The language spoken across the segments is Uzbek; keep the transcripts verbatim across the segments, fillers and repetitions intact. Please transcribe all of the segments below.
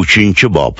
uchinchi bob.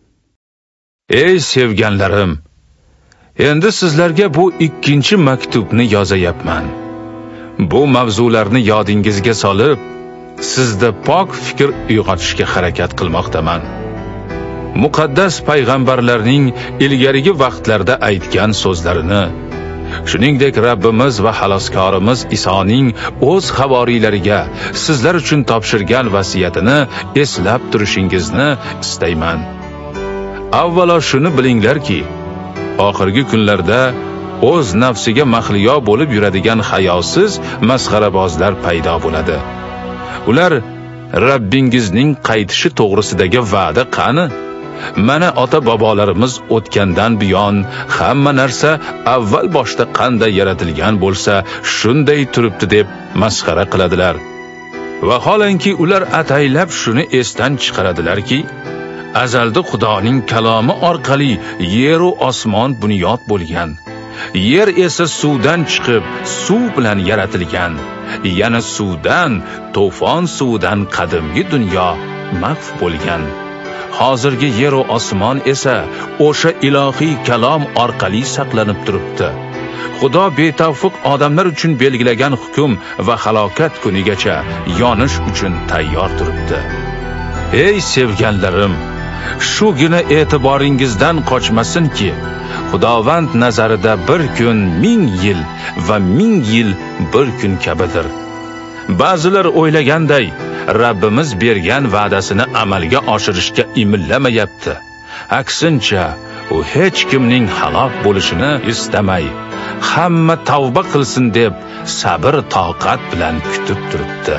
Ey sevganlarim, endi sizlarga bu ikkinchi maktubni yozayapman. Bu mavzularni yodingizga solib, sizda pok fikr uyg'otishga harakat qilmoqdaman. Muqaddas payg'ambarlarning ilgarigi vaqtlarda aytgan so'zlarini, shuningdek Rabbimiz va xaloskorimiz Isoning o'z havoriylariga sizlar uchun topshirgan vasiyatini eslab turishingizni istayman. Avvalo shuni bilinglarki, oxirgi kunlarda o'z nafsiga mahliyo bo'lib yuradigan hayosiz masxarabozlar paydo bo'ladi. Ular Rabbingizning qaytishi to'g'risidagi va'da qani? Mana ota-bobolarimiz o'tgandan buyon hamma narsa avval boshda qanday yaratilgan bo'lsa, shunday turibdi deb masxara qiladilar. Vaholanki ular ataylab shuni esdan chiqaradilarki, azalda Xudoning kalomi orqali yer va osmon bunyod bo'lgan. Yer esa suvdan chiqib, suv bilan yaratilgan. Yana suvdan, to'fon suvidan qadimgi dunyo mahv bo'lgan. Hozirgi yer va osmon esa o'sha ilohiy kalom orqali saqlanib turibdi. Xudo betavfiq odamlar uchun belgilagan hukm va halokat kunigacha yonish uchun tayyor turibdi. Ey sevganlarim, shugina e'tiboringizdan qochmasinki, Xudovand nazarida bir kun ming yil va ming yil bir kun kabidir. Ba'zilar o'ylaganday, Rabbimiz bergan va'dasini amalga oshirishga imillamayapti. Aksincha, u hech kimning halok bo'lishini istamay, hamma tavba qilsin deb sabr toqat bilan kutib turibdi.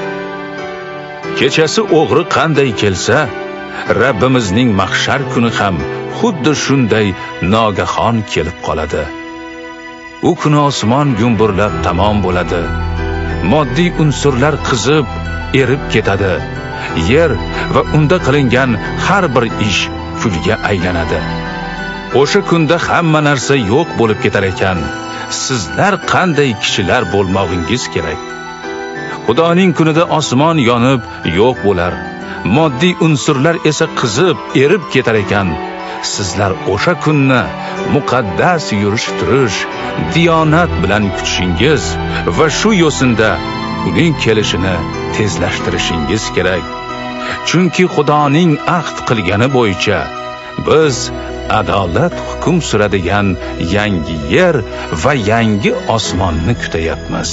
Kechasi o'g'ri qanday kelsa, Rabbimizning mahshar kuni ham xuddi shunday nogahon kelib qoladi. U kuni osmon gumburlab tamom bo'ladi. Moddiy unsurlar qizib, erib ketadi. Yer va unda qilingan har bir ish kulga aylanadi. O'sha kunda hamma narsa yo'q bo'lib ketar ekan. Sizlar qanday kishilar bo'lmoqingiz kerak? Xudoning kunida osmon yonib yo'q bo'lar. Moddiy unsurlar esa qizib, erib ketar ekan. Sizlar o'sha kunni muqaddas yurish-turish, diyonat bilan kutishingiz va shu yo'sinda uning kelishini tezlashtirishingiz kerak. Chunki Xudoning ahd qilgani bo'yicha biz adolat hukm suradigan yangi yer va yangi osmonni kutayapmiz.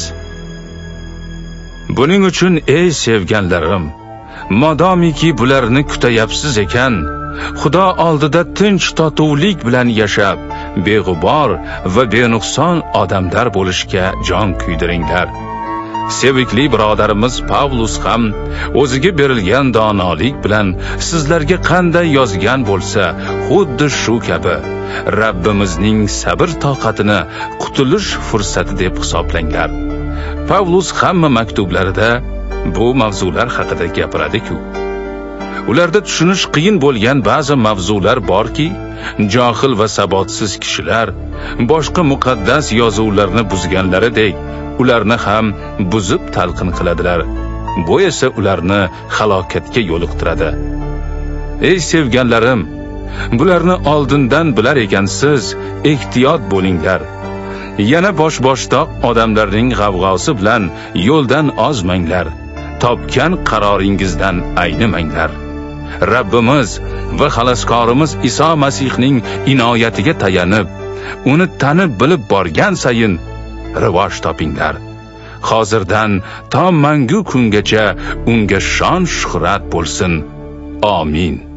Buning uchun ey sevganlarim, modomiki bularni kutayapsiz ekan, Xudo oldida tinch totuvlik bilan yashab, beg'ubor va benuqson odamlar bo'lishga jon kuydiringlar. Sevikli birodarimiz Pavlus ham o'ziga berilgan donolik bilan sizlarga qanday yozgan bo'lsa, xuddi shu kabi Rabbimizning sabr toqatini qutulish fursati deb hisoblanglar. Pavlus hamma maktublarida bu mavzular haqida gapiradi-ku. Ularda tushunish qiyin bo'lgan ba'zi mavzular borki, johil va sabotsiz kishilar boshqa muqaddas yozuvlarni buzganlaridek ularni ham buzib talqin qiladilar. Bu esa ularni halokatga yo'liqtiradi. Ey sevganlarim, bularni oldindan bilar ekansiz, ehtiyot bo'linglar. Yana bosh-boshdoq odamlarning g'avg'osi bilan yo'ldan ozmanglar. Topgan qaroringizdan aynimanglar. Rabbimiz va xaloskorimiz Iso Masihning inoyatiga tayanib, uni tanib bilib borgan sayin rivoj topinglar. Hozirdan to mangu kungacha unga shon shuhrat bo'lsin. Amin.